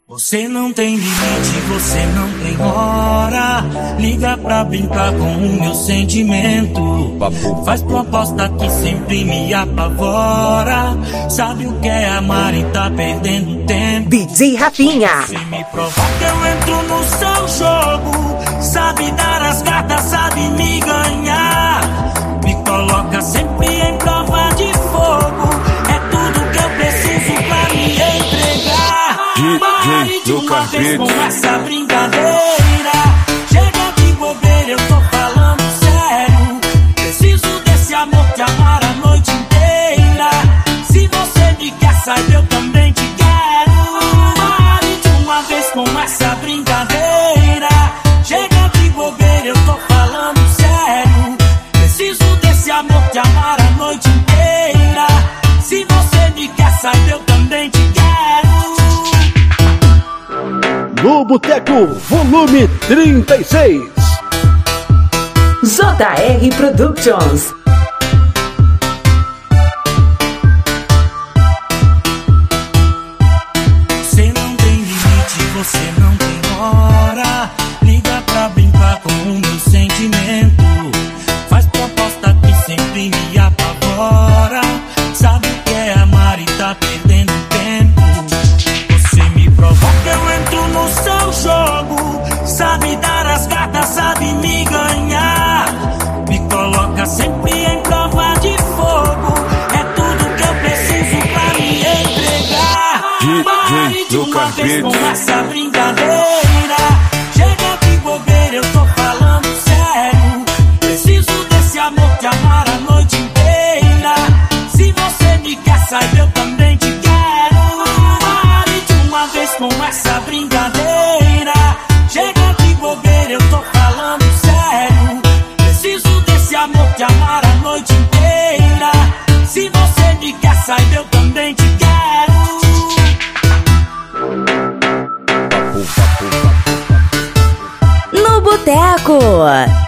Você não tem limite, você não tem hora. Liga pra brincar com o meu sentimento. Faz proposta que sempre me apavora. Sabe o que é amar e tá perdendo tempo. DJ Rafinha. Você me provoca, eu entro no seu jogo. Sabe dar as cartas, sabe me ganhar. Me coloca sempre em prova de fogo. É tudo que eu preciso pra me entregar. Pare de uma vez com essa brincadeira. Chega de bobeira, eu tô falando sério. Preciso desse amor, te amar a noite inteira. Se você me quer, saiba, eu também te quero. Pare de uma vez com essa brincadeira. Chega de bobeira, eu tô falando sério. Preciso desse amor, te amar a noite inteira. Se você me quer, saiba, eu também te quero. No Boteco, volume 36. JR Productions. Você não tem limite, você não tem hora. Liga pra brincar com o meu sentimento. Faz proposta que sempre me apavora. Sabe o que é amar e tá perdendo tempo. Você me provoca, eu entro no seu jogo. Sabe dar as cartas, sabe me ganhar. Me coloca sempre em prova de fogo. É tudo que eu preciso pra me entregar. Pare de uma vez com essa brincadeira. Chega de bobeira, eu tô falando sério. Preciso desse amor, te amar a noite inteira. Se você me quer, saiba, eu também te quero. Pare de uma vez com essa brincadeira. Chega de bobeira, eu tô falando sério. Preciso desse amor, te amar a noite inteira. Se você me quer, saiba, eu também te quero. No Boteco.